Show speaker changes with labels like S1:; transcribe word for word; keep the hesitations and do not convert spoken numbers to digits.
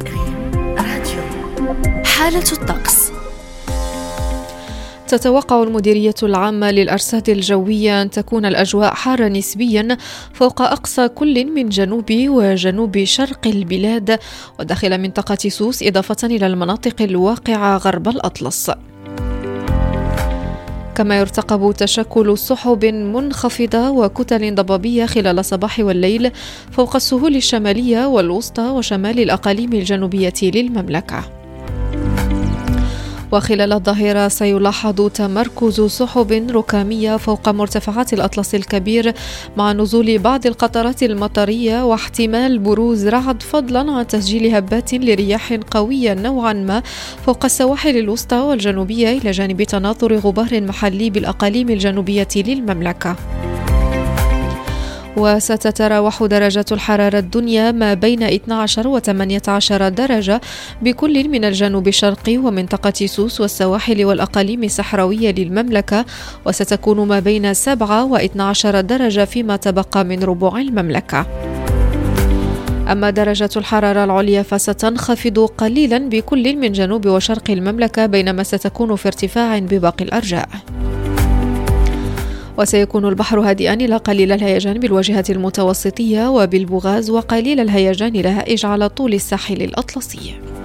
S1: راديو. حالة الطقس.
S2: تتوقع المديرية العامة للأرصاد الجوية أن تكون الأجواء حارة نسبيا فوق أقصى كل من جنوب وجنوب شرق البلاد وداخل منطقة سوس، إضافة إلى المناطق الواقعة غرب الأطلس. كما يرتقب تشكل سحب منخفضة وكتل ضبابية خلال الصباح والليل فوق السهول الشمالية والوسطى وشمال الأقاليم الجنوبية للمملكة. وخلال الظهيرة سيلاحظ تمركز سحب ركامية فوق مرتفعات الأطلس الكبير مع نزول بعض القطرات المطرية واحتمال بروز رعد، فضلا عن تسجيل هبات لرياح قوية نوعا ما فوق السواحل الوسطى والجنوبية، إلى جانب تناثر غبار محلي بالأقاليم الجنوبية للمملكة. وستتراوح درجات الحرارة الدنيا ما بين اثني عشر و ثمانية عشر درجة بكل من الجنوب الشرقي ومنطقة سوس والسواحل والأقاليم الصحراوية للمملكة، وستكون ما بين سبعة و اثني عشر درجة فيما تبقى من ربوع المملكة. أما درجة الحرارة العليا فستنخفض قليلا بكل من جنوب وشرق المملكة، بينما ستكون في ارتفاع بباقي الأرجاء. وسيكون البحر هادئا إلى قليل الهيجان بالواجهة المتوسطية وبالبوغاز، وقليل الهيجان لهائج على طول الساحل الأطلسي.